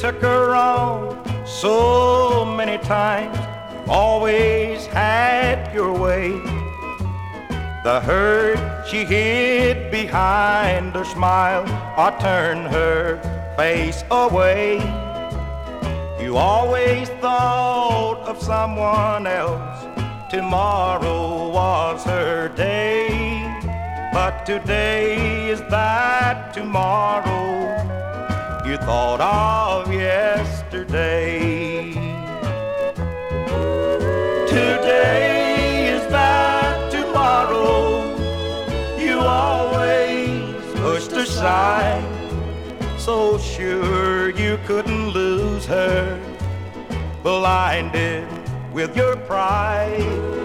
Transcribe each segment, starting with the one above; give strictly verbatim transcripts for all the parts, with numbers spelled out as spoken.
took her on so many times. You always had your way. The hurt she hid behind her smile or turned her face away. You always thought of someone else. Tomorrow was her day, but today is that tomorrow you thought of yesterday. Today is that tomorrow you always pushed aside. So sure you couldn't lose her, blinded with your pride.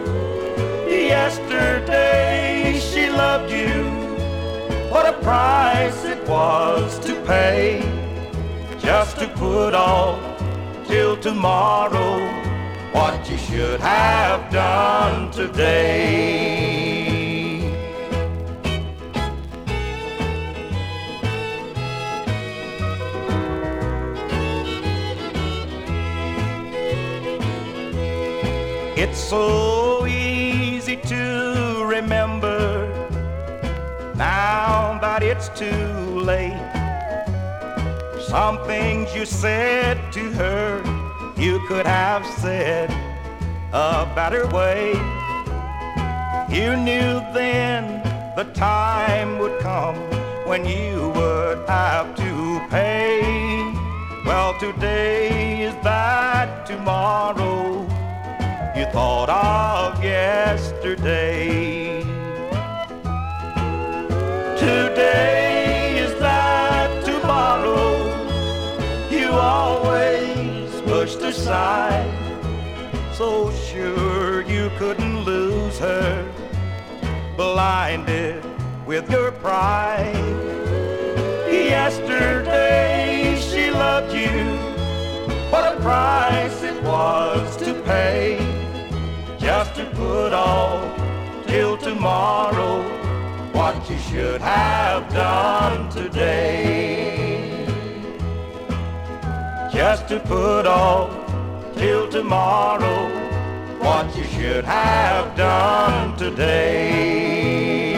Yesterday she loved you. What a price it was to pay, just to put off till tomorrow what you should have done today. It's so easy to remember now that it's too late. Some things you said to her you could have said a better way. You knew then the time would come when you would have to pay. Well, today is that tomorrow you thought of yesterday. Today is that tomorrow you always pushed aside. So sure you couldn't lose her, blinded with your pride. Yesterday she loved you. What a price it was to pay, just to put off till tomorrow what you should have done today. Just to put off till tomorrow what you should have done today.